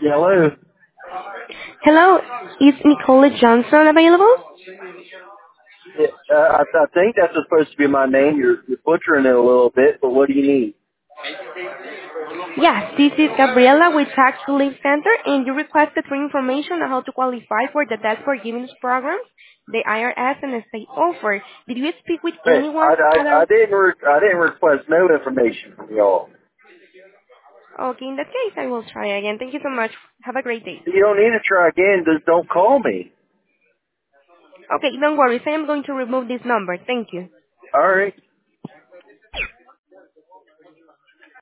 Hello. Hello, is Nicole Johnson available? Yeah, I think that's supposed to be my name. You're butchering it a little bit, but what do you need? Yes, this is Gabriela with Tax Relief Center, and you requested for information on how to qualify for the debt forgiveness program the IRS and the state offer. Did you speak with Hey, anyone at I our... didn't request no information from y'all. Okay, in that case, I will try again. Thank you so much. Have a great day. You don't need to try again. Just don't call me. Okay, don't worry. I am going to remove this number. Thank you. All right.